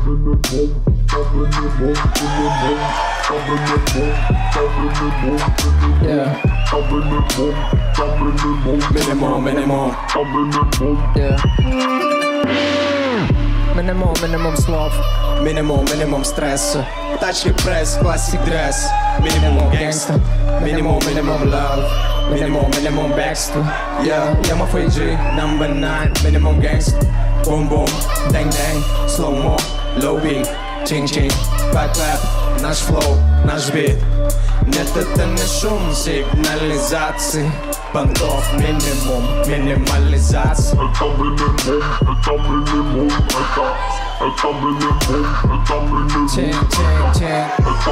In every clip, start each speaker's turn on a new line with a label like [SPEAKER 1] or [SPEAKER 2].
[SPEAKER 1] Yeah. Minimum. Yeah. Minimum слов. Минимум стресса. Тачки пресс, классик дресс. Минимум гангста. Минимум love. Minimum бегство. Yeah, я мой Фейджи, number 9. Minimum gangsta. Boom boom, dang dang, slow mo, low beat, ching ching, clap clap. Наш флоу, наш бит. Нет, это не шум сигнализации. Понтов минимализация. Чик, чик, чик.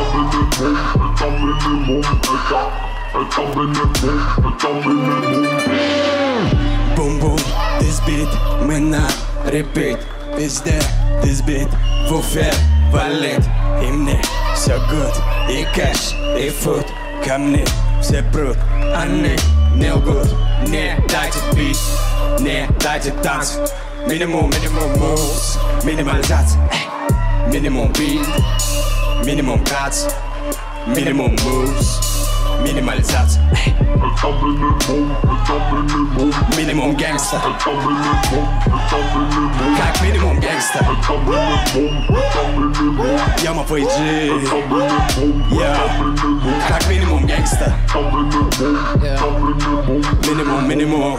[SPEAKER 1] Бум-бум, this beat, мы на repeat. Везде, this beat, в Уфе валит. И мне все good, и кэш, и фуд. Ко мне все прут, они не лгут. Не дайте бит, не дайте танц. Минимум moves, минимализация. Минимум бит, минимум кац. Минимум moves, минимализация. Минимум гангста. Как минимум гангста. Я мой Фейджи. Как минимум гангста. Минимум.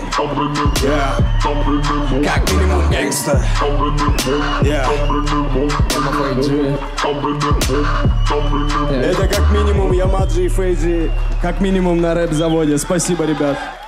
[SPEAKER 1] Как минимум гангста. Я мой Фейджи. Это как минимум Ямаджи и Фейджи. Как минимум на рэп-заводе. Спасибо, ребят.